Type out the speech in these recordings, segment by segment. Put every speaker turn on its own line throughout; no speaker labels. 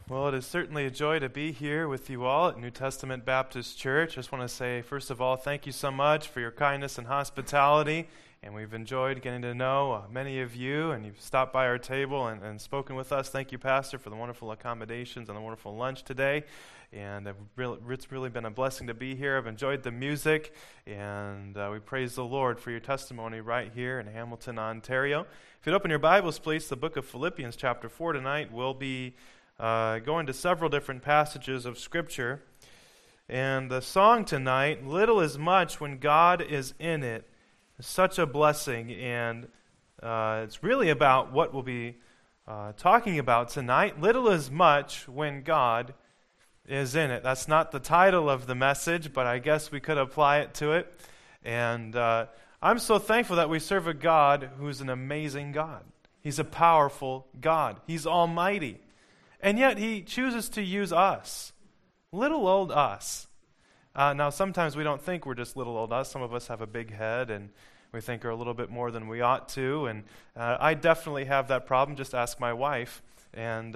Well, it is certainly a joy to be here with you all at New Testament Baptist Church. I just want to say, first of all, thank you so much for your kindness and hospitality. And we've enjoyed getting to know many of you, and you've stopped by our table and spoken with us. Thank you, Pastor, for the wonderful accommodations and the wonderful lunch today. And it's really been a blessing to be here. I've enjoyed the music, and we praise the Lord for your testimony right here in Hamilton, Ontario. If you'd open your Bibles, please, the book of Philippians chapter 4 tonight. We'll be going to several different passages of Scripture. And the song tonight, Little is Much When God is in It, is such a blessing. And it's really about what we'll be talking about tonight. Little is much when God is in it. That's not the title of the message, but I guess we could apply it to it. And I'm so thankful that we serve a God who's an amazing God. He's a powerful God. He's almighty. And yet He chooses to use us, little old us. Now, sometimes we don't think we're just little old us. Some of us have a big head, and we think we're a little bit more than we ought to. And I definitely have that problem. Just ask my wife. And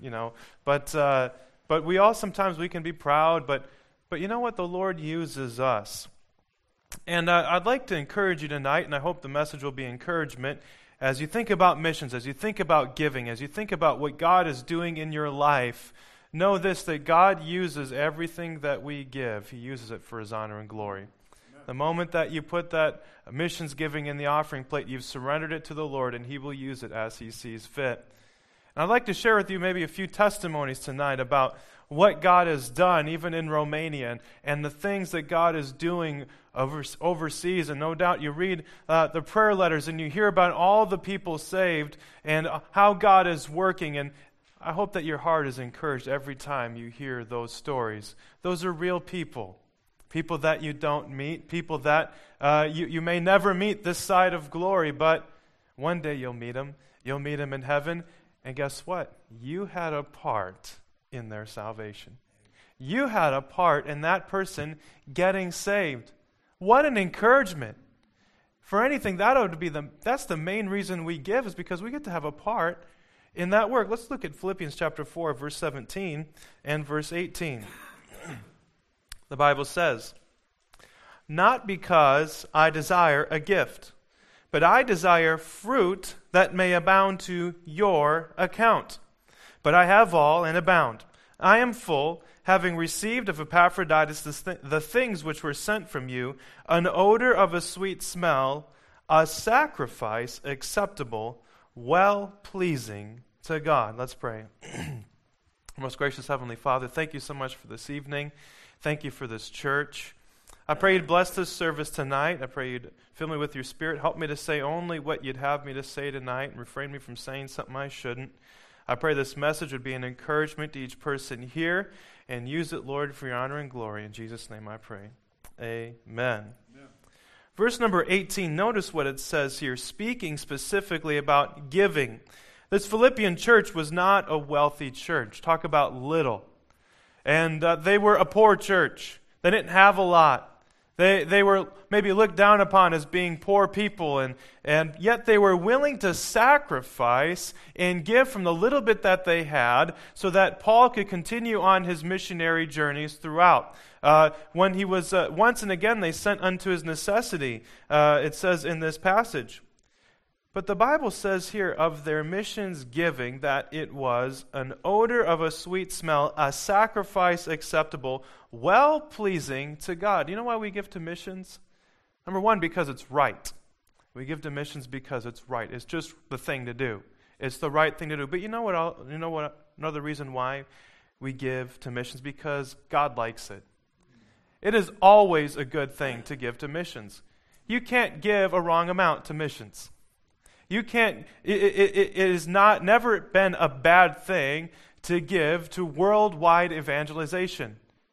but we all sometimes we can be proud. But you know what? The Lord uses us. And I'd like to encourage you tonight, and I hope the message will be encouragement. As you think about missions, as you think about giving, as you think about what God is doing in your life, know this, that God uses everything that we give. He uses it for His honor and glory. Amen. The moment that you put that missions giving in the offering plate, you've surrendered it to the Lord, and He will use it as He sees fit. And I'd like to share with you maybe a few testimonies tonight about what God has done, even in Romania, and the things that God is doing overseas. And no doubt you read the prayer letters and you hear about all the people saved and how God is working. And I hope that your heart is encouraged every time you hear those stories. Those are real people. People that you don't meet. People that you may never meet this side of glory. But one day you'll meet them. You'll meet them in heaven. And guess what? You had a part in their salvation. You had a part in that person getting saved. What an encouragement. For anything, that's the main reason we give, is because we get to have a part in that work. Let's look at Philippians chapter 4, verse 17 and verse 18. The Bible says, "Not because I desire a gift, but I desire fruit that may abound to your account. But I have all and abound. I am full, having received of Epaphroditus the things which were sent from you, an odor of a sweet smell, a sacrifice acceptable, well-pleasing to God." Let's pray. Most gracious Heavenly Father, thank you so much for this evening. Thank you for this church. I pray you'd bless this service tonight. I pray you'd fill me with your Spirit. Help me to say only what you'd have me to say tonight and refrain me from saying something I shouldn't. I pray this message would be an encouragement to each person here, and use it, Lord, for your honor and glory. In Jesus' name I pray. Amen. Amen. Verse number 18, notice what it says here, speaking specifically about giving. This Philippian church was not a wealthy church. Talk about little. And they were a poor church. They didn't have a lot. They were maybe looked down upon as being poor people, and yet they were willing to sacrifice and give from the little bit that they had so that Paul could continue on his missionary journeys throughout. When he was, once and again they sent unto his necessity, it says in this passage. But the Bible says here of their missions giving that it was an odor of a sweet smell, a sacrifice acceptable, well-pleasing to God. You know why we give to missions? Number one, because it's right. We give to missions because it's right. It's just the thing to do. It's the right thing to do. But you know what? Another reason why we give to missions? Because God likes it. It is always a good thing to give to missions. You can't give a wrong amount to missions. You can't. It has never been a bad thing to give to worldwide evangelization.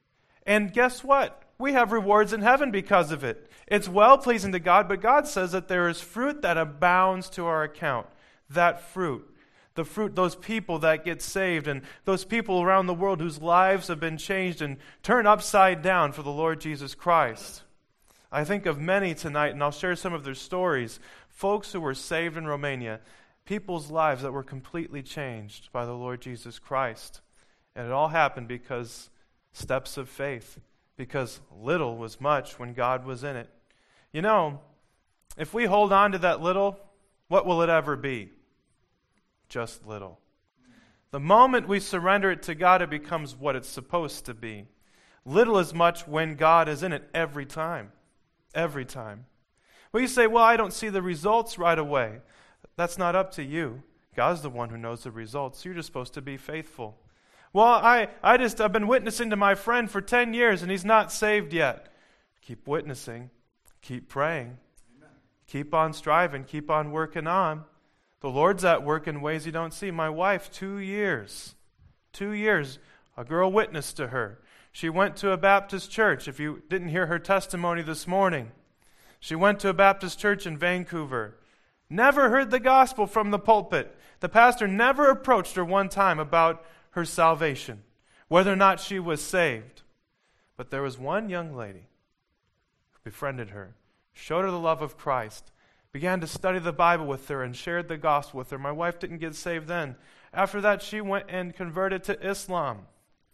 And guess what? We have rewards in heaven because of it. It's well-pleasing to God, but God says that there is fruit that abounds to our account. That fruit, those people that get saved, and those people around the world whose lives have been changed and turned upside down for the Lord Jesus Christ. I think of many tonight, and I'll share some of their stories. Folks who were saved in Romania, people's lives that were completely changed by the Lord Jesus Christ. And it all happened because steps of faith, because little was much when God was in it. You know, if we hold on to that little, what will it ever be? Just little. The moment we surrender it to God, it becomes what it's supposed to be. Little is much when God is in it every time. Every time. Well, you say, well, I don't see the results right away. That's not up to you. God's the one who knows the results. You're just supposed to be faithful. Well, I've been witnessing to my friend for 10 years and he's not saved yet. Keep witnessing. Keep praying. Amen. Keep on striving. Keep on working on. The Lord's at work in ways you don't see. My wife, 2 years. 2 years. A girl witnessed to her. She went to a Baptist church. If you didn't hear her testimony this morning, she went to a Baptist church in Vancouver. Never heard the gospel from the pulpit. The pastor never approached her one time about her salvation, whether or not she was saved. But there was one young lady who befriended her, showed her the love of Christ, began to study the Bible with her and shared the gospel with her. My wife didn't get saved then. After that, she went and converted to Islam.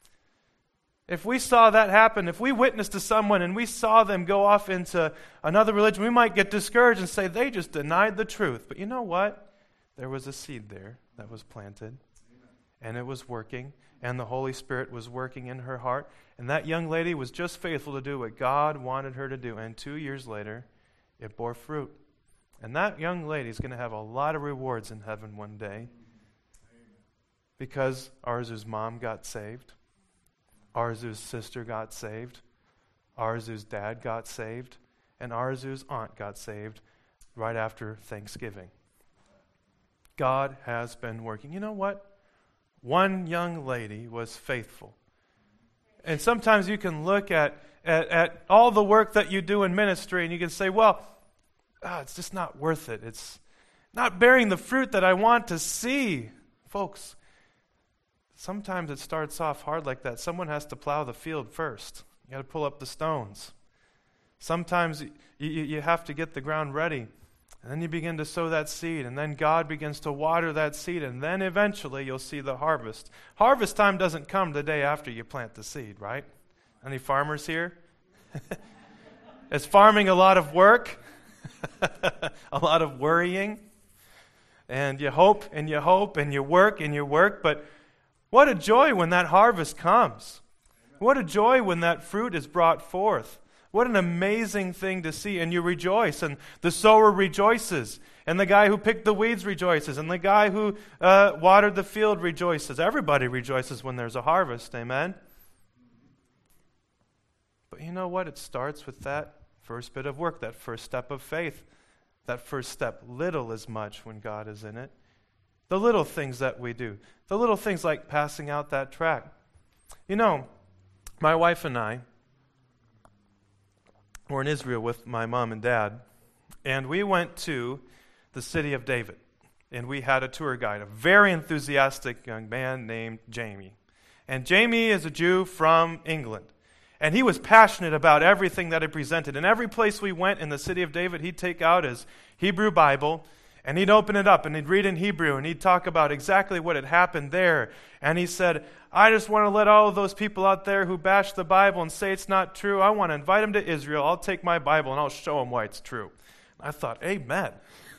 If we saw that happen, if we witnessed to someone and we saw them go off into another religion, we might get discouraged and say, they just denied the truth. But you know what? There was a seed there that was planted, and it was working, and the Holy Spirit was working in her heart, and that young lady was just faithful to do what God wanted her to do, and 2 years later, it bore fruit. And that young lady is going to have a lot of rewards in heaven one day, because Arzu's mom got saved, Arzu's sister got saved, Arzu's dad got saved, and Arzu's aunt got saved right after Thanksgiving. God has been working. You know what? One young lady was faithful. And sometimes you can look at all the work that you do in ministry and you can say, well, it's just not worth it. It's not bearing the fruit that I want to see. Folks, sometimes it starts off hard like that. Someone has to plow the field first. You got to pull up the stones. Sometimes you have to get the ground ready. And then you begin to sow that seed, and then God begins to water that seed, and then eventually you'll see the harvest. Harvest time doesn't come the day after you plant the seed, right? Any farmers here? Is farming a lot of work? A lot of worrying? And you hope, and you hope, and you work, but what a joy when that harvest comes. What a joy when that fruit is brought forth. What an amazing thing to see. And you rejoice, and the sower rejoices, and the guy who picked the weeds rejoices, and the guy who watered the field rejoices. Everybody rejoices when there's a harvest, amen? But you know what? It starts with that first bit of work, that first step of faith. That first step. Little is much when God is in it. The little things that we do. The little things like passing out that tract. You know, my wife and I were in Israel with my mom and dad, and we went to the city of David, and we had a tour guide, a very enthusiastic young man named Jamie. And Jamie is a Jew from England, and he was passionate about everything that it presented. And every place we went in the city of David, he'd take out his Hebrew Bible, and he'd open it up, and he'd read in Hebrew, and he'd talk about exactly what had happened there. And he said, I just want to let all of those people out there who bash the Bible and say it's not true, I want to invite them to Israel. I'll take my Bible, and I'll show them why it's true. And I thought, amen.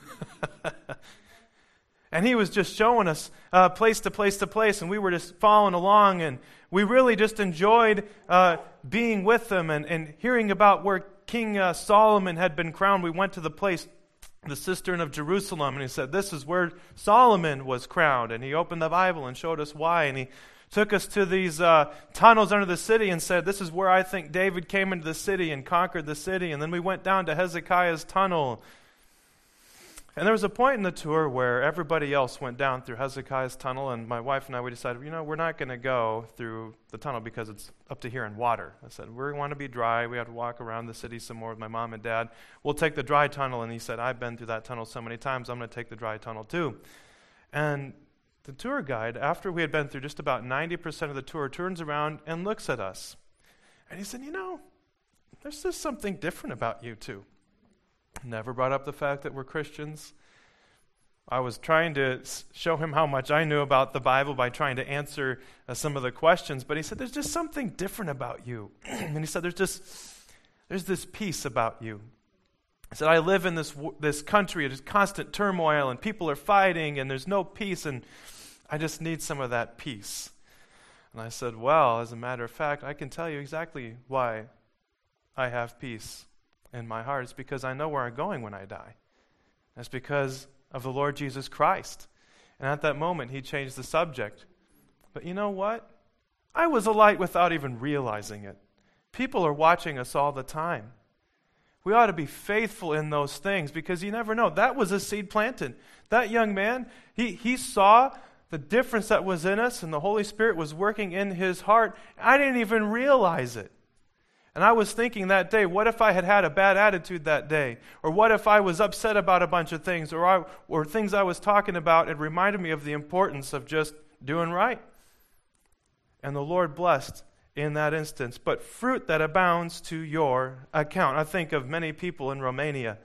And he was just showing us place to place to place, and we were just following along, and we really just enjoyed being with them and hearing about where King Solomon had been crowned. We went to the place, the cistern of Jerusalem, and he said, this is where Solomon was crowned. And he opened the Bible and showed us why. And he took us to these tunnels under the city and said, this is where I think David came into the city and conquered the city. And then we went down to Hezekiah's tunnel. And there was a point in the tour where everybody else went down through Hezekiah's tunnel, and my wife and I, we decided, we're not going to go through the tunnel because it's up to here in water. I said, we want to be dry. We have to walk around the city some more with my mom and dad. We'll take the dry tunnel. And he said, I've been through that tunnel so many times, I'm going to take the dry tunnel too. And the tour guide, after we had been through just about 90% of the tour, turns around and looks at us. And he said, there's just something different about you two. Never brought up the fact that we're Christians. I was trying to show him how much I knew about the Bible by trying to answer some of the questions, but he said, there's just something different about you. And he said, there's this peace about you. He said, I live in this country, there's constant turmoil, and people are fighting, and there's no peace, and I just need some of that peace. And I said, well, as a matter of fact, I can tell you exactly why I have peace in my heart. It's because I know where I'm going when I die. That's because of the Lord Jesus Christ. And at that moment, he changed the subject. But you know what? I was a light without even realizing it. People are watching us all the time. We ought to be faithful in those things because you never know. That was a seed planted. That young man, he saw the difference that was in us, and the Holy Spirit was working in his heart. I didn't even realize it. And I was thinking that day, what if I had had a bad attitude that day? Or what if I was upset about a bunch of things? Or things I was talking about, it reminded me of the importance of just doing right. And the Lord blessed in that instance. But fruit that abounds to your account. I think of many people in Romania.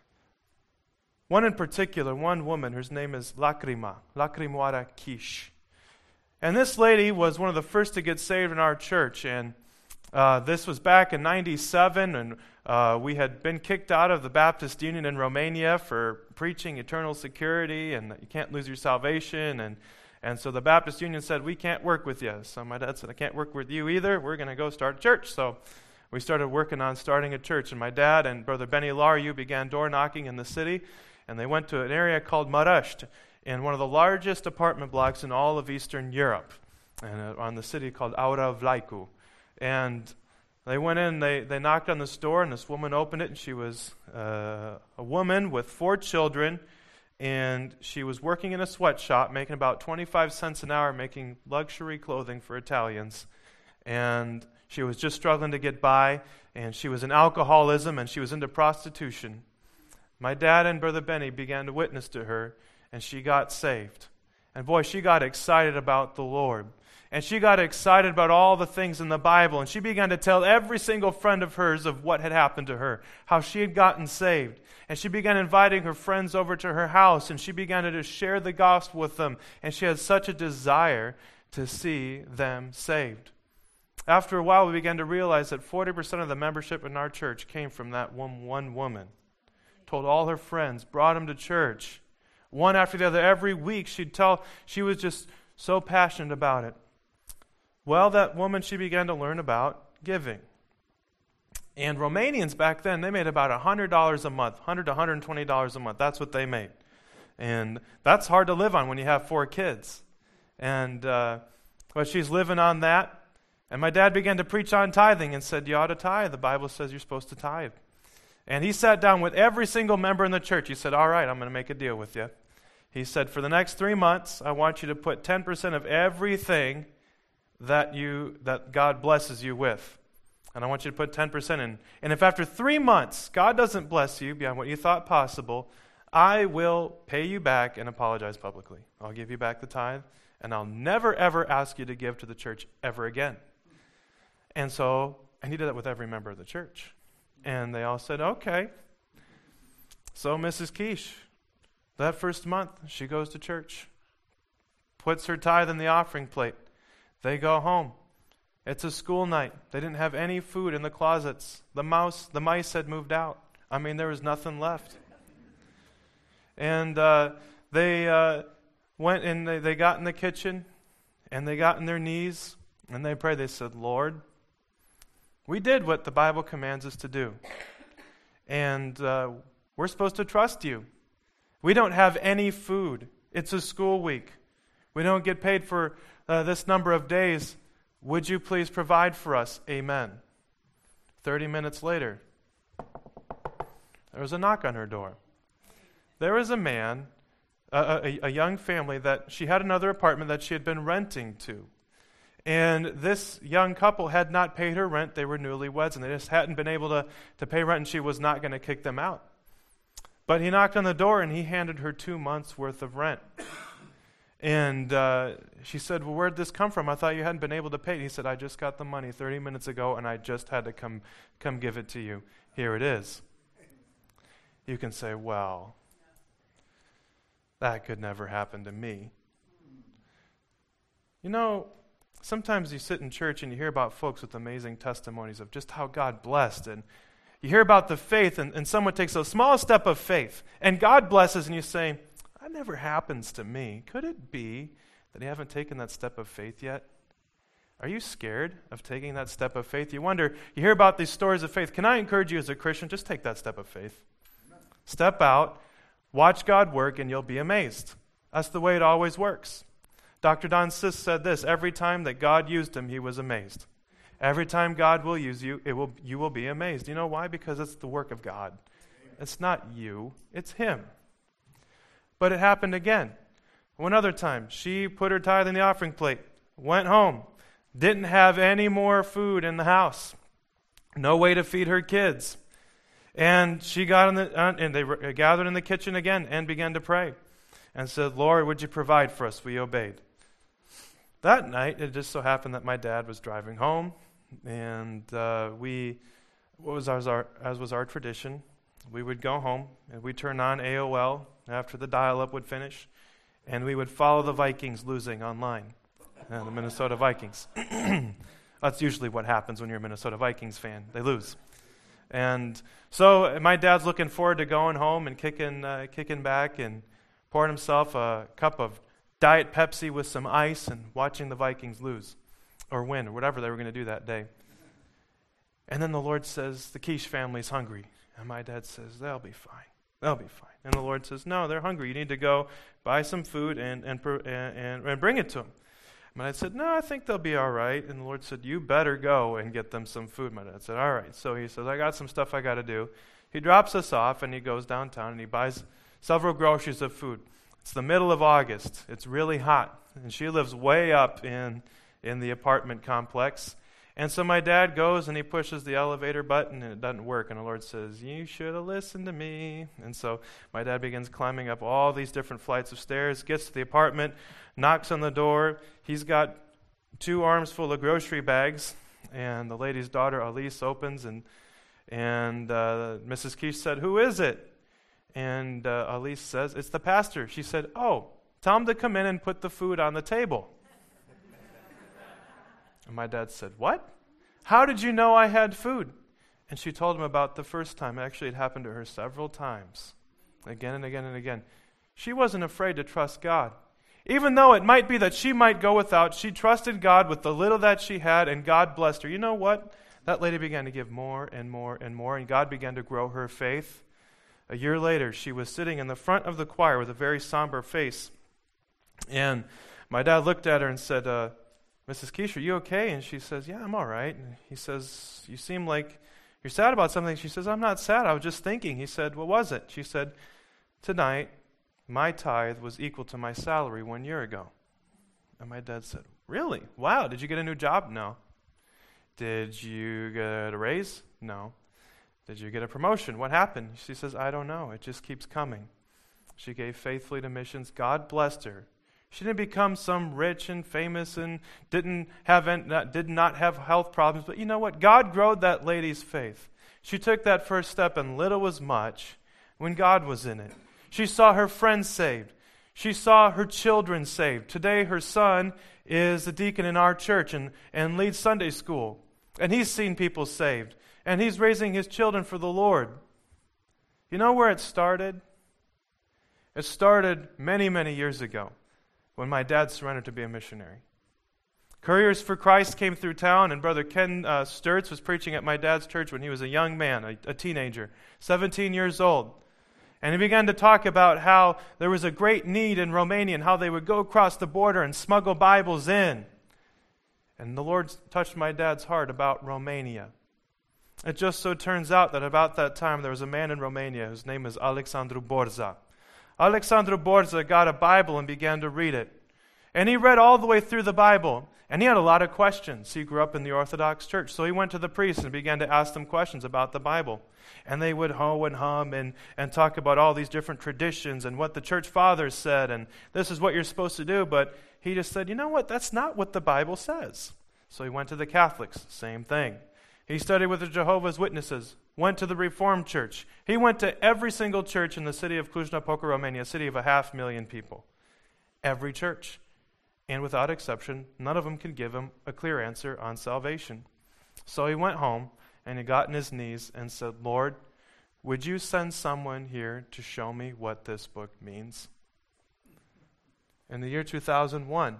One in particular, one woman, her name is Lacrimoara Kish. And this lady was one of the first to get saved in our church. And this was back in 97, and we had been kicked out of the Baptist Union in Romania for preaching eternal security, and you can't lose your salvation. And so the Baptist Union said, we can't work with you. So my dad said, I can't work with you either. We're going to go start a church. So we started working on starting a church. And my dad and Brother Benny Lariu began door knocking in the city. And they went to an area called Marăști, in one of the largest apartment blocks in all of Eastern Europe, and on the city called Aura Vlaicu. And they went in, they knocked on this door, and this woman opened it, and she was a woman with 4 children, and she was working in a sweatshop, making about 25 cents an hour, making luxury clothing for Italians. And she was just struggling to get by, and she was in alcoholism, and she was into prostitution. My dad and Brother Benny began to witness to her, and she got saved. And boy, she got excited about the Lord. And she got excited about all the things in the Bible. And she began to tell every single friend of hers of what had happened to her, how she had gotten saved. And she began inviting her friends over to her house, and she began to just share the gospel with them. And she had such a desire to see them saved. After a while, we began to realize that 40% of the membership in our church came from that one woman. Told all her friends, brought them to church. One after the other, every week she'd tell, she was just so passionate about it. Well, that woman, she began to learn about giving. And Romanians back then, they made about $100 a month, $100 to $120 a month. That's what they made. And that's hard to live on when you have 4 kids. And but she's living on that. And my dad began to preach on tithing and said, you ought to tithe. The Bible says you're supposed to tithe. And he sat down with every single member in the church. He said, all right, I'm going to make a deal with you. He said, for the next 3 months, I want you to put 10% of everything that God blesses you with. And I want you to put 10% in. And if after 3 months, God doesn't bless you beyond what you thought possible, I will pay you back and apologize publicly. I'll give you back the tithe, and I'll never, ever ask you to give to the church ever again. And he did that with every member of the church. And they all said, okay. So Mrs. Kish, that first month, she goes to church, puts her tithe in the offering plate. They go home. It's a school night. They didn't have any food in the closets. The mice had moved out. I mean, there was nothing left. And they went and they got in the kitchen, and they got on their knees, and they prayed. They said, Lord, we did what the Bible commands us to do. And we're supposed to trust you. We don't have any food. It's a school week. We don't get paid for this number of days. Would you please provide for us? Amen. 30 minutes later, there was a knock on her door. There was a man, a young family, that she had another apartment that she had been renting to. And this young couple had not paid her rent. They were newlyweds, and they just hadn't been able to pay rent, and she was not going to kick them out. But he knocked on the door, and he handed her 2 months' worth of rent. And she said, well, where'd this come from? I thought you hadn't been able to pay it. He said, I just got the money 30 minutes ago, and I just had to come give it to you. Here it is. You can say, well, That could never happen to me. You know, sometimes you sit in church and you hear about folks with amazing testimonies of just how God blessed, and you hear about the faith, and someone takes a small step of faith, and God blesses, and you say, that never happens to me. Could it be that you haven't taken that step of faith yet? Are you scared of taking that step of faith? You wonder, you hear about these stories of faith. Can I encourage you as a Christian, just take that step of faith. Amen. Step out, watch God work, and you'll be amazed. That's the way it always works. Dr. Don Sisk said this, every time that God used him, he was amazed. Every time God will use you, you will be amazed. You know why? Because it's the work of God. It's not you, it's him. But it happened again. One other time, she put her tithe in the offering plate, went home, didn't have any more food in the house, no way to feed her kids. And she got and they gathered in the kitchen again and began to pray and said, Lord, would you provide for us? We obeyed. That night, it just so happened that my dad was driving home, and as was our tradition, we would go home and we'd turn on AOL after the dial-up would finish, and we would follow the Vikings losing online, the Minnesota Vikings. That's usually what happens when you're a Minnesota Vikings fan. They lose. And so my dad's looking forward to going home and kicking back and pouring himself a cup of Diet Pepsi with some ice and watching the Vikings lose or win or whatever they were going to do that day. And then the Lord says, the Quiche family's hungry. And my dad says, they'll be fine. They'll be fine. And the Lord says, no, they're hungry. You need to go buy some food and bring it to them. My dad said, no, I think they'll be all right. And the Lord said, you better go and get them some food. My dad said, all right. So he says, I got some stuff I got to do. He drops us off and he goes downtown and he buys several groceries of food. It's the middle of August. It's really hot. And she lives way up in the apartment complex. And so my dad goes and he pushes the elevator button and it doesn't work. And the Lord says, you should have listened to me. And so my dad begins climbing up all these different flights of stairs, gets to the apartment, knocks on the door. He's got 2 arms full of grocery bags. And the lady's daughter, Elise, opens and Mrs. Quiche said, who is it? And Elise says, it's the pastor. She said, oh, tell him to come in and put the food on the table. And my dad said, what? How did you know I had food? And she told him about the first time. Actually, it happened to her several times, again and again and again. She wasn't afraid to trust God. Even though it might be that she might go without, she trusted God with the little that she had, and God blessed her. You know what? That lady began to give more and more and more, and God began to grow her faith. A year later, she was sitting in the front of the choir with a very somber face. And my dad looked at her and said, Mrs. Quiche, are you okay? And she says, yeah, I'm all right. And he says, you seem like you're sad about something. She says, I'm not sad. I was just thinking. He said, what was it? She said, tonight, my tithe was equal to my salary 1 year ago. And my dad said, really? Wow. Did you get a new job? No. Did you get a raise? No. Did you get a promotion? What happened? She says, I don't know. It just keeps coming. She gave faithfully to missions. God blessed her. She didn't become some rich and famous and did not have health problems. But you know what? God growed that lady's faith. She took that first step, and little was much when God was in it. She saw her friends saved. She saw her children saved. Today, her son is a deacon in our church and leads Sunday school. And he's seen people saved. And he's raising his children for the Lord. You know where it started? It started many, many years ago when my dad surrendered to be a missionary. Couriers for Christ came through town, and Brother Ken Sturtz was preaching at my dad's church when he was a young man, a teenager, 17 years old. And he began to talk about how there was a great need in Romania and how they would go across the border and smuggle Bibles in. And the Lord touched my dad's heart about Romania. It just so turns out that about that time there was a man in Romania whose name is Alexandru Borza. Alexandru Borza got a Bible and began to read it. And he read all the way through the Bible. And he had a lot of questions. He grew up in the Orthodox Church. So he went to the priest and began to ask them questions about the Bible. And they would hoe and hum and talk about all these different traditions and what the church fathers said. And this is what you're supposed to do. But he just said, you know what? That's not what the Bible says. So he went to the Catholics. Same thing. He studied with the Jehovah's Witnesses, went to the Reformed Church. He went to every single church in the city of Cluj-Napoca, Romania, a city of 500,000 people. Every church. And without exception, none of them could give him a clear answer on salvation. So he went home and he got on his knees and said, Lord, would you send someone here to show me what this book means? In the year 2001,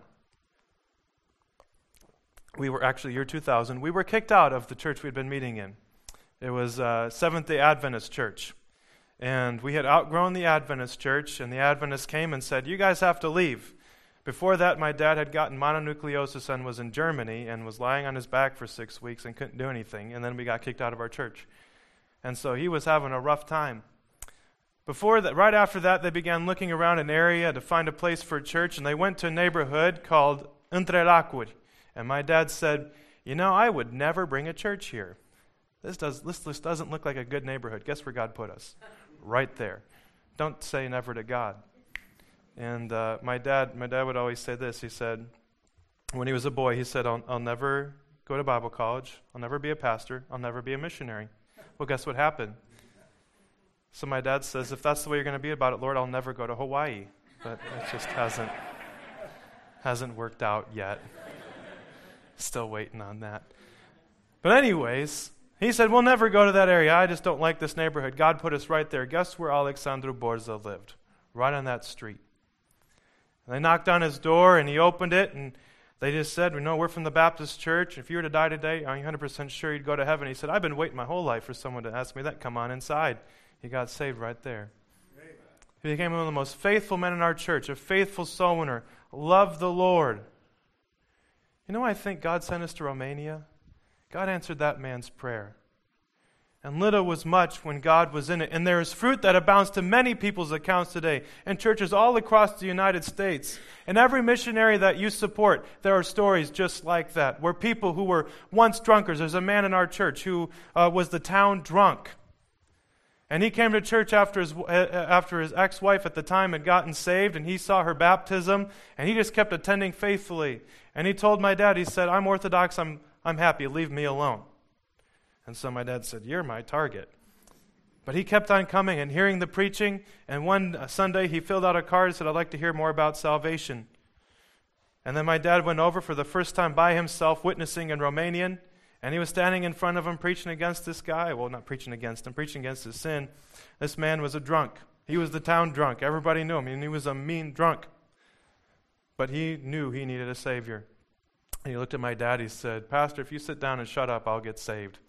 year 2000, we were kicked out of the church we'd been meeting in. It was Seventh-day Adventist church. And we had outgrown the Adventist church, and the Adventists came and said, you guys have to leave. Before that, my dad had gotten mononucleosis and was in Germany and was lying on his back for 6 weeks and couldn't do anything. And then we got kicked out of our church. And so he was having a rough time. Right after that, they began looking around an area to find a place for a church, and they went to a neighborhood called Între Lacuri. And my dad said, I would never bring a church here. This doesn't look like a good neighborhood. Guess where God put us? Right there. Don't say never to God. And my dad would always say this. He said, when he was a boy, he said, I'll never go to Bible college. I'll never be a pastor. I'll never be a missionary. Well, guess what happened? So my dad says, if that's the way you're going to be about it, Lord, I'll never go to Hawaii. But it just hasn't worked out yet. Still waiting on that. But anyways, he said, we'll never go to that area. I just don't like this neighborhood. God put us right there. Guess where Alexandru Borza lived? Right on that street. And they knocked on his door, and he opened it, and they just said, we're from the Baptist church. If you were to die today, are you 100% sure you'd go to heaven? He said, I've been waiting my whole life for someone to ask me that. Come on inside. He got saved right there. Amen. He became one of the most faithful men in our church, a faithful soul winner, loved the Lord. I think God sent us to Romania? God answered that man's prayer. And little was much when God was in it. And there is fruit that abounds to many people's accounts today in churches all across the United States. And every missionary that you support, there are stories just like that, where people who were once drunkards, there's a man in our church who was the town drunk. And he came to church after his ex-wife at the time had gotten saved, and he saw her baptism, and he just kept attending faithfully. And he told my dad, he said, I'm Orthodox, I'm happy, leave me alone. And so my dad said, you're my target. But he kept on coming and hearing the preaching, and one Sunday he filled out a card and said, I'd like to hear more about salvation. And then my dad went over for the first time by himself, witnessing in Romanian, and he was standing in front of him preaching against this guy. Well, not preaching against him, preaching against his sin. This man was a drunk. He was the town drunk. Everybody knew him, and he was a mean drunk. But he knew he needed a Savior. And he looked at my dad, he said, Pastor, if you sit down and shut up, I'll get saved.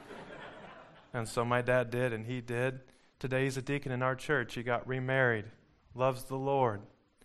And so my dad did, and he did. Today he's a deacon in our church. He got remarried, loves the Lord.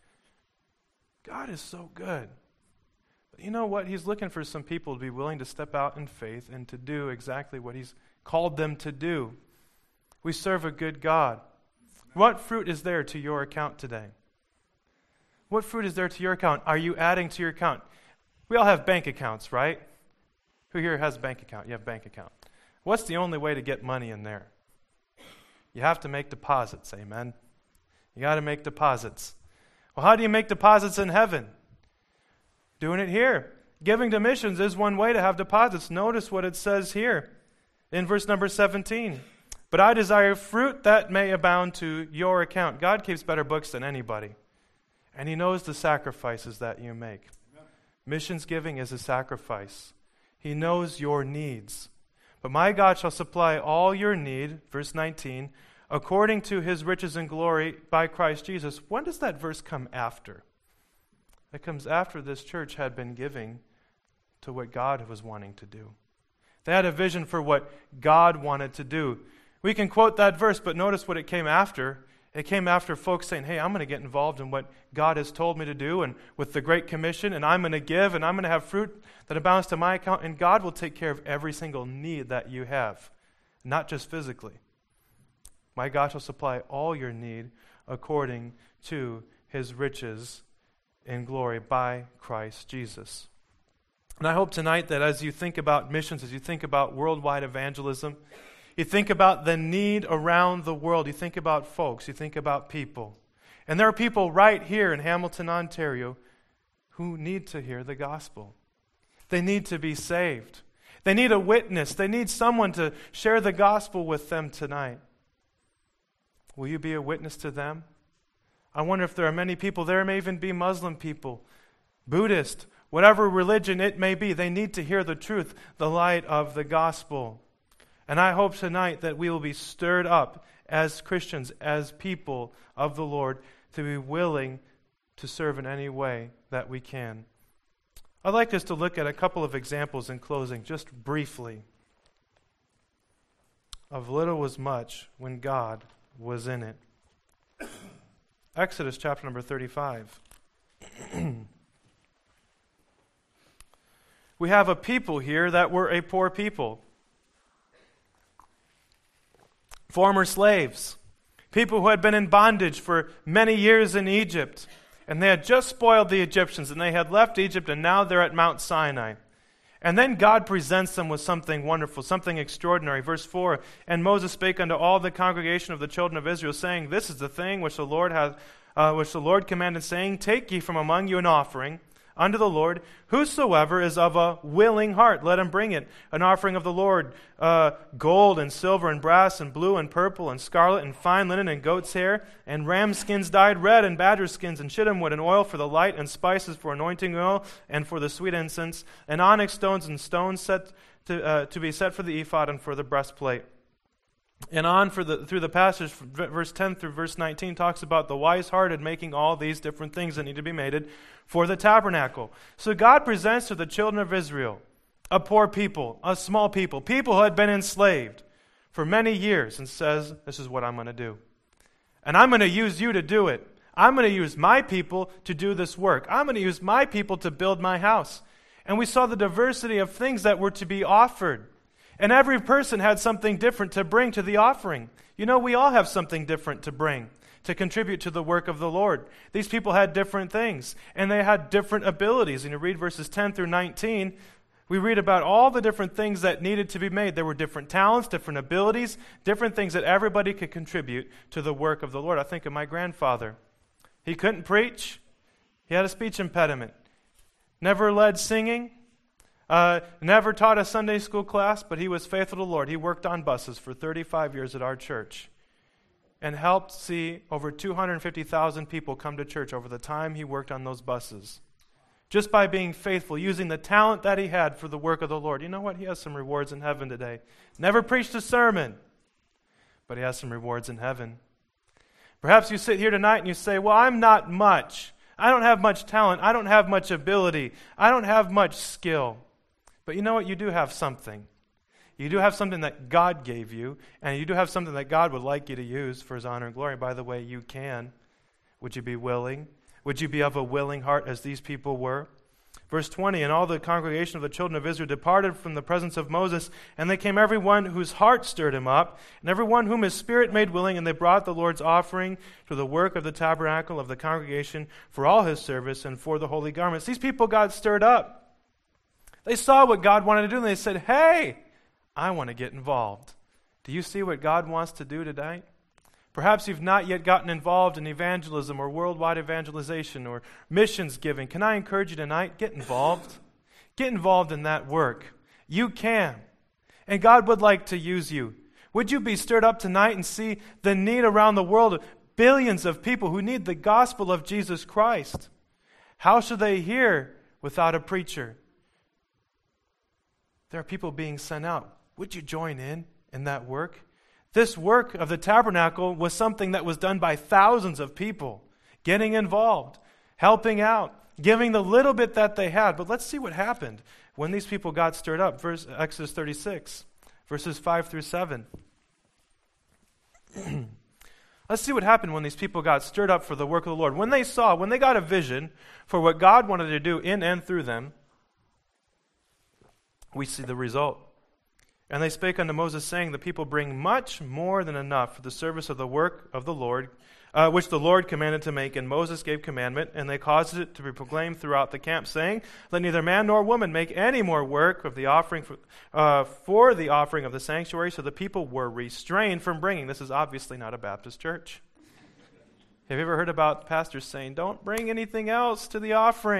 God is so good. But you know what? He's looking for some people to be willing to step out in faith and to do exactly what he's called them to do. We serve a good God. What fruit is there to your account today? What fruit is there to your account? Are you adding to your account? We all have bank accounts, right? Who here has a bank account? You have a bank account. What's the only way to get money in there? You have to make deposits, amen? You got to make deposits. Well, how do you make deposits in heaven? Doing it here. Giving to missions is one way to have deposits. Notice what it says here in verse number 17. But I desire fruit that may abound to your account. God keeps better books than anybody. And He knows the sacrifices that you make. Amen. Missions giving is a sacrifice. He knows your needs. But my God shall supply all your need, verse 19, according to His riches and glory by Christ Jesus. When does that verse come after? It comes after this church had been giving to what God was wanting to do. They had a vision for what God wanted to do. We can quote that verse, but notice what it came after. It came after folks saying, hey, I'm going to get involved in what God has told me to do and with the Great Commission, and I'm going to give, and I'm going to have fruit that abounds to my account, and God will take care of every single need that you have, not just physically. My God shall supply all your need according to His riches in glory by Christ Jesus. And I hope tonight that as you think about missions, as you think about worldwide evangelism, you think about the need around the world. You think about folks. You think about people. And there are people right here in Hamilton, Ontario, who need to hear the gospel. They need to be saved. They need a witness. They need someone to share the gospel with them tonight. Will you be a witness to them? I wonder if there are many people, there may even be Muslim people, Buddhist, whatever religion it may be, they need to hear the truth, the light of the gospel. And I hope tonight that we will be stirred up as Christians, as people of the Lord, to be willing to serve in any way that we can. I'd like us to look at a couple of examples in closing, just briefly, of little was much when God was in it. Exodus chapter number 35. We have a people here that were a poor people. Former slaves. People who had been in bondage for many years in Egypt. And they had just spoiled the Egyptians, and they had left Egypt, and now they're at Mount Sinai. And then God presents them with something wonderful, something extraordinary. Verse 4, "And Moses spake unto all the congregation of the children of Israel, saying, This is the thing which the Lord commanded, saying, Take ye from among you an offering unto the Lord. Whosoever is of a willing heart, let him bring it. An offering of the Lord, gold and silver and brass and blue and purple and scarlet and fine linen and goat's hair and ram skins dyed red and badger skins and shittim wood and oil for the light and spices for anointing oil and for the sweet incense and onyx stones and stones set to be set for the ephod and for the breastplate." And on through the passage, verse 10 through verse 19 talks about the wise-hearted making all these different things that need to be made for the tabernacle. So God presents to the children of Israel a poor people, a small people who had been enslaved for many years, and says, this is what I'm going to do. And I'm going to use you to do it. I'm going to use my people to do this work. I'm going to use my people to build my house. And we saw the diversity of things that were to be offered. And every person had something different to bring to the offering. You know, we all have something different to bring, to contribute to the work of the Lord. These people had different things, and they had different abilities. And you read verses 10 through 19, we read about all the different things that needed to be made. There were different talents, different abilities, different things that everybody could contribute to the work of the Lord. I think of my grandfather. He couldn't preach. He had a speech impediment. Never led singing. Never taught a Sunday school class, but he was faithful to the Lord. He worked on buses for 35 years at our church and helped see over 250,000 people come to church over the time he worked on those buses. Just by being faithful, using the talent that he had for the work of the Lord. You know what? He has some rewards in heaven today. Never preached a sermon, but he has some rewards in heaven. Perhaps you sit here tonight and you say, well, I'm not much. I don't have much talent. I don't have much ability. I don't have much skill. But you know what? You do have something. You do have something that God gave you, and you do have something that God would like you to use for His honor and glory. By the way, you can. Would you be willing? Would you be of a willing heart as these people were? Verse 20, "And all the congregation of the children of Israel departed from the presence of Moses, and they came every one whose heart stirred him up, and every one whom his spirit made willing, and they brought the Lord's offering to the work of the tabernacle of the congregation for all his service and for the holy garments." These people got stirred up. They saw what God wanted to do, and they said, hey, I want to get involved. Do you see what God wants to do tonight? Perhaps you've not yet gotten involved in evangelism or worldwide evangelization or missions giving. Can I encourage you tonight? Get involved. Get involved in that work. You can. And God would like to use you. Would you be stirred up tonight and see the need around the world of billions of people who need the gospel of Jesus Christ? How should they hear without a preacher? There are people being sent out. Would you join in that work? This work of the tabernacle was something that was done by thousands of people, getting involved, helping out, giving the little bit that they had. But let's see what happened when these people got stirred up. Exodus 36, verses 5 through 7. Let's see what happened when these people got stirred up for the work of the Lord. When they got a vision for what God wanted to do in and through them, we see the result. "And they spake unto Moses, saying, The people bring much more than enough for the service of the work of the Lord, which the Lord commanded to make. And Moses gave commandment, and they caused it to be proclaimed throughout the camp, saying, Let neither man nor woman make any more work of the offering for the offering of the sanctuary. So the people were restrained from bringing." This is obviously not a Baptist church. Have you ever heard about pastors saying, don't bring anything else to the offering?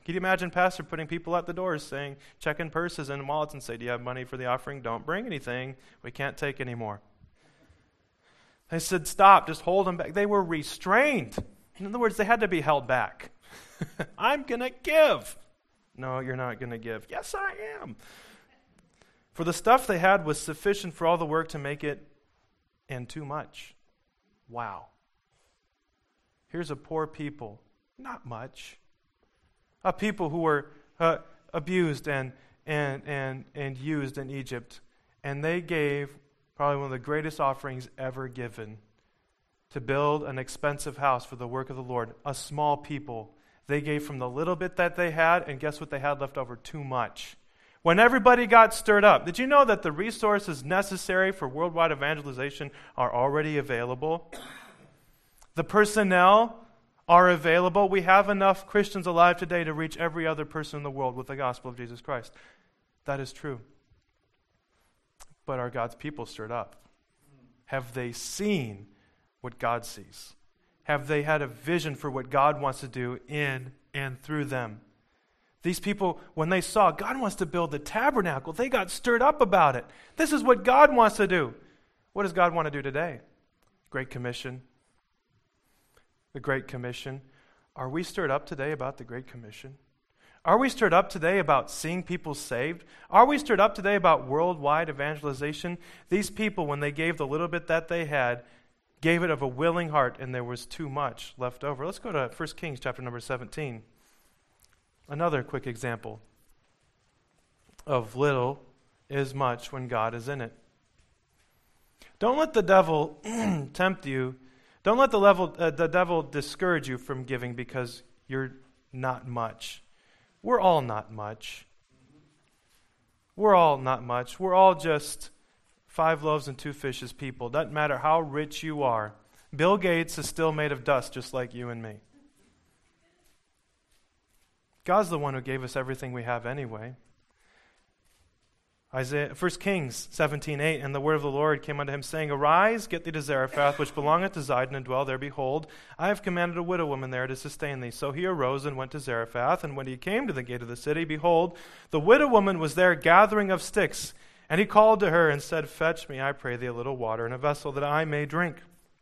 Can you imagine pastor putting people at the doors saying, checking purses and wallets and say, do you have money for the offering? Don't bring anything. We can't take any more. They said, stop, just hold them back. They were restrained. In other words, they had to be held back. I'm going to give. No, you're not going to give. Yes, I am. For the stuff they had was sufficient for all the work to make it, and too much. Wow. Here's a poor people, not much. A people who were abused and used in Egypt. And they gave probably one of the greatest offerings ever given to build an expensive house for the work of the Lord. A small people. They gave from the little bit that they had, and guess what they had left over? Too much. When everybody got stirred up, did you know that the resources necessary for worldwide evangelization are already available? The personnel are available. We have enough Christians alive today to reach every other person in the world with the gospel of Jesus Christ. That is true. But are God's people stirred up? Have they seen what God sees? Have they had a vision for what God wants to do in and through them? These people, when they saw God wants to build the tabernacle, they got stirred up about it. This is what God wants to do. What does God want to do today? Great Commission. The Great Commission. Are we stirred up today about the Great Commission? Are we stirred up today about seeing people saved? Are we stirred up today about worldwide evangelization? These people, when they gave the little bit that they had, gave it of a willing heart, and there was too much left over. Let's go to 1 Kings chapter number 17. Another quick example of little is much when God is in it. Don't let the devil tempt you. Don't let the devil discourage you from giving because you're not much. We're all not much. We're all not much. We're all just 5 loaves and 2 fishes people. Doesn't matter how rich you are. Bill Gates is still made of dust just like you and me. God's the one who gave us everything we have anyway. 1 Kings 17:8, and the word of the Lord came unto him, saying, Arise, get thee to Zarephath, which belongeth to Zidon, and dwell there. Behold, I have commanded a widow woman there to sustain thee. So he arose and went to Zarephath, and when he came to the gate of the city, behold, the widow woman was there gathering of sticks. And he called to her and said, Fetch me, I pray thee, a little water in a vessel, that I may drink.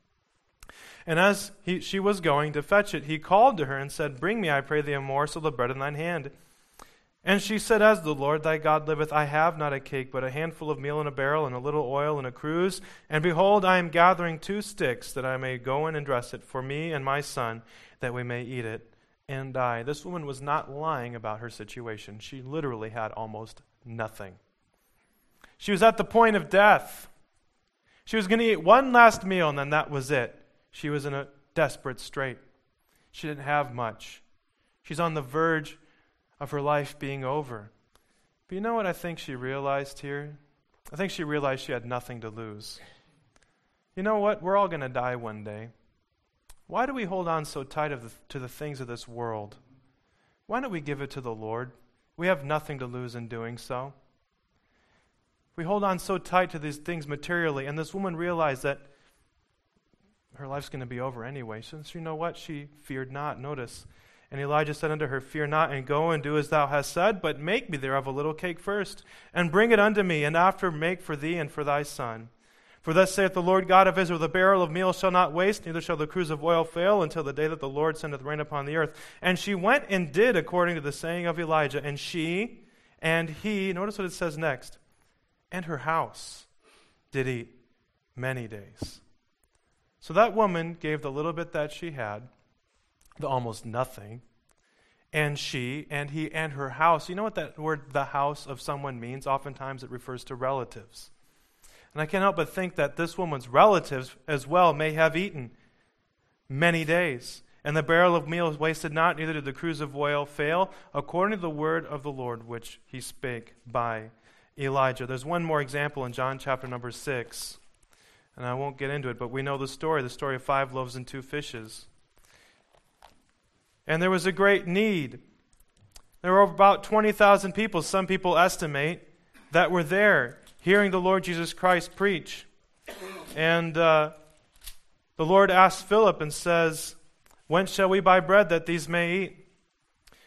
And as she was going to fetch it, he called to her and said, Bring me, I pray thee, a morsel of bread in thine hand. And she said, As the Lord thy God liveth, I have not a cake, but a handful of meal in a barrel, and a little oil in a cruse. And behold, I am gathering 2 sticks, that I may go in and dress it for me and my son, that we may eat it and die. This woman was not lying about her situation. She literally had almost nothing. She was at the point of death. She was going to eat one last meal, and then that was it. She was in a desperate strait. She didn't have much. She's on the verge of her life being over. But you know what I think she realized here? I think she realized she had nothing to lose. You know what? We're all going to die one day. Why do we hold on so tight to the things of this world? Why don't we give it to the Lord? We have nothing to lose in doing so. We hold on so tight to these things materially, and this woman realized that her life's going to be over anyway. So you know what? She feared not. Notice. And Elijah said unto her, Fear not, and go and do as thou hast said, but make me thereof a little cake first, and bring it unto me, and after make for thee and for thy son. For thus saith the Lord God of Israel, The barrel of meal shall not waste, neither shall the cruse of oil fail, until the day that the Lord sendeth rain upon the earth. And she went and did according to the saying of Elijah. And she and he, notice what it says next, and her house did eat many days. So that woman gave the little bit that she had, the almost nothing, and she and he and her house. You know what that word, the house of someone, means? Oftentimes it refers to relatives. And I can't help but think that this woman's relatives as well may have eaten many days. And the barrel of meal wasted not, neither did the cruse of oil fail, according to the word of the Lord which he spake by Elijah. There's one more example in John chapter number 6. And I won't get into it, but we know the story of 5 loaves and 2 fishes. And there was a great need. There were about 20,000 people, some people estimate, that were there hearing the Lord Jesus Christ preach. And the Lord asked Philip and says, Whence shall we buy bread that these may eat?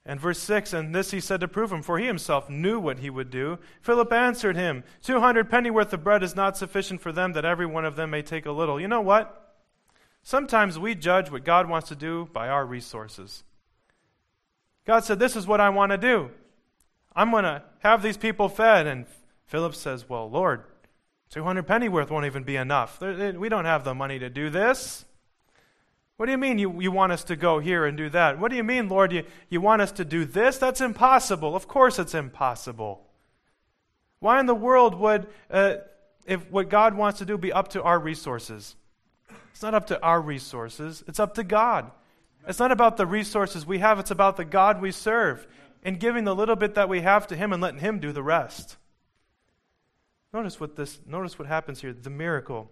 And verse 6, and this he said to prove him, for he himself knew what he would do. Philip answered him, 200 pennyworth of bread is not sufficient for them, that every one of them may take a little. You know what? Sometimes we judge what God wants to do by our resources. God said, this is what I want to do. I'm going to have these people fed. And Philip says, well, Lord, 200 pennyworth won't even be enough. We don't have the money to do this. What do you mean you want us to go here and do that? What do you mean, Lord, you want us to do this? That's impossible. Of course it's impossible. Why in the world would, if what God wants to do, be up to our resources? It's not up to our resources. It's up to God. It's not about the resources we have. It's about the God we serve and giving the little bit that we have to Him and letting Him do the rest. Notice what happens here, the miracle.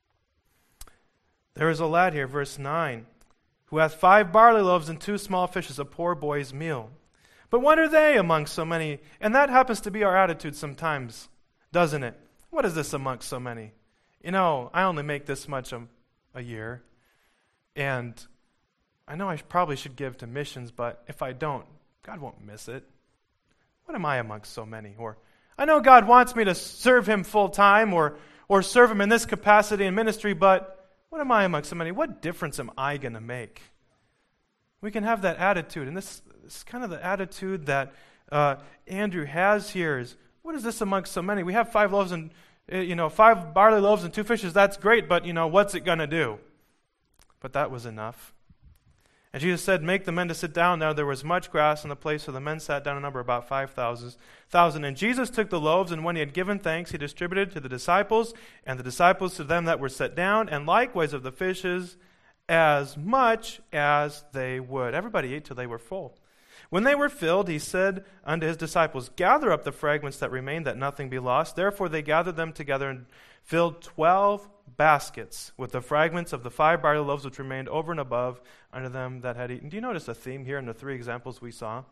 There is a lad here, verse 9, who hath 5 barley loaves and 2 small fishes, a poor boy's meal. But what are they amongst so many? And that happens to be our attitude sometimes, doesn't it? What is this amongst so many? You know, I only make this much a year, and I know I probably should give to missions, but if I don't, God won't miss it. What am I amongst so many? Or I know God wants me to serve Him full time or serve Him in this capacity in ministry, but what am I amongst so many? What difference am I going to make? We can have that attitude, and this is kind of the attitude that Andrew has here. Is what is this amongst so many? We have 5 loaves and 5 barley loaves and 2 fishes. That's great, but what's it going to do? But that was enough. And Jesus said, make the men to sit down. Now there was much grass in the place, so the men sat down in number about 5,000. And Jesus took the loaves, and when he had given thanks, he distributed to the disciples, and the disciples to them that were set down, and likewise of the fishes, as much as they would. Everybody ate till they were full. When they were filled, he said unto his disciples, gather up the fragments that remain, that nothing be lost. Therefore they gathered them together and filled 12 baskets with the fragments of the 5 barley loaves which remained over and above unto them that had eaten. Do you notice a theme here in the 3 examples we saw?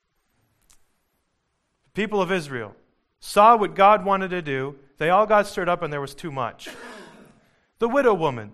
The people of Israel saw what God wanted to do. They all got stirred up and there was too much. The widow woman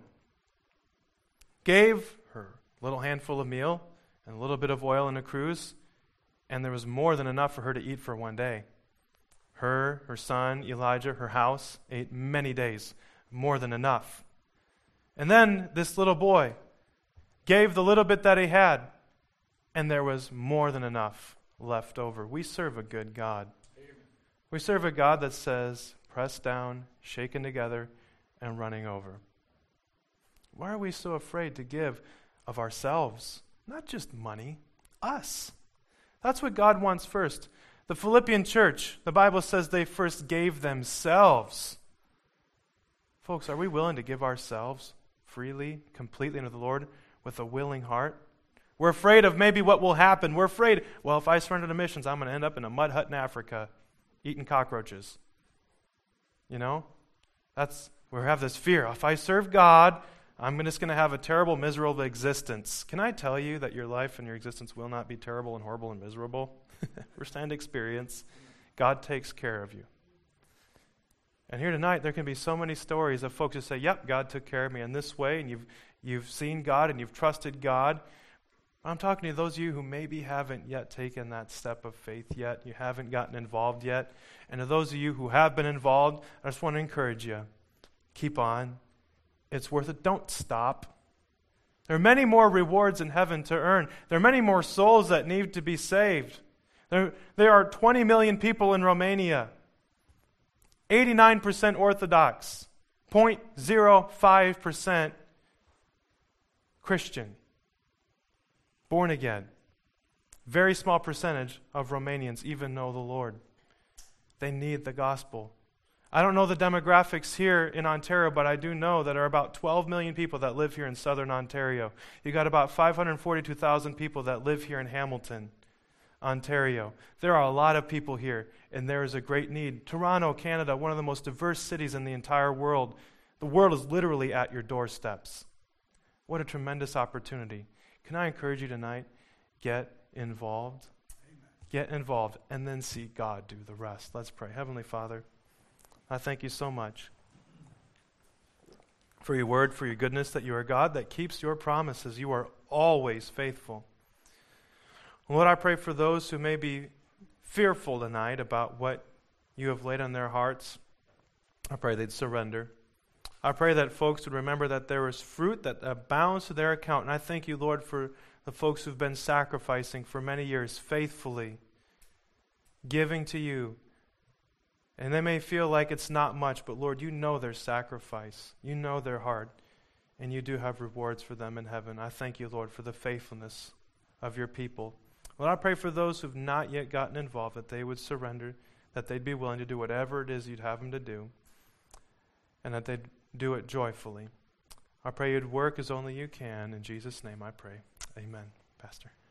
gave her little handful of meal and a little bit of oil in a cruse, and there was more than enough for her to eat for one day. Her son, Elijah, her house ate many days, more than enough. And then this little boy gave the little bit that he had, and there was more than enough left over. We serve a good God. Amen. We serve a God that says, pressed down, shaken together, and running over. Why are we so afraid to give of ourselves? Not just money, us. That's what God wants first. The Philippian church, the Bible says they first gave themselves. Folks, are we willing to give ourselves freely, completely unto the Lord with a willing heart? We're afraid of maybe what will happen. We're afraid, well, if I surrender to missions, I'm going to end up in a mud hut in Africa eating cockroaches. We have this fear. If I serve God, I'm just going to have a terrible, miserable existence. Can I tell you that your life and your existence will not be terrible and horrible and miserable? First-hand experience. God takes care of you. And here tonight, there can be so many stories of folks who say, yep, God took care of me in this way, and you've seen God and you've trusted God. I'm talking to those of you who maybe haven't yet taken that step of faith yet. You haven't gotten involved yet. And to those of you who have been involved, I just want to encourage you. Keep on. It's worth it. Don't stop. There are many more rewards in heaven to earn. There are many more souls that need to be saved. There are 20 million people in Romania. 89% Orthodox. 0.05% Christian. Born again. Very small percentage of Romanians even know the Lord. They need the gospel. I don't know the demographics here in Ontario, but I do know that there are about 12 million people that live here in southern Ontario. You got about 542,000 people that live here in Hamilton, Ontario. There are a lot of people here, and there is a great need. Toronto, Canada, one of the most diverse cities in the entire world. The world is literally at your doorsteps. What a tremendous opportunity. Can I encourage you tonight? Get involved. Amen. Get involved, and then see God do the rest. Let's pray. Heavenly Father, I thank you so much for your word, for your goodness, that you are God that keeps your promises. You are always faithful. Lord, I pray for those who may be fearful tonight about what you have laid on their hearts. I pray they'd surrender. I pray that folks would remember that there is fruit that abounds to their account. And I thank you, Lord, for the folks who've been sacrificing for many years, faithfully giving to you. And they may feel like it's not much, but Lord, you know their sacrifice. You know their heart. And you do have rewards for them in heaven. I thank you, Lord, for the faithfulness of your people. Lord, I pray for those who've not yet gotten involved, that they would surrender, that they'd be willing to do whatever it is you'd have them to do, and that they'd do it joyfully. I pray you'd work as only you can. In Jesus' name I pray. Amen. Pastor.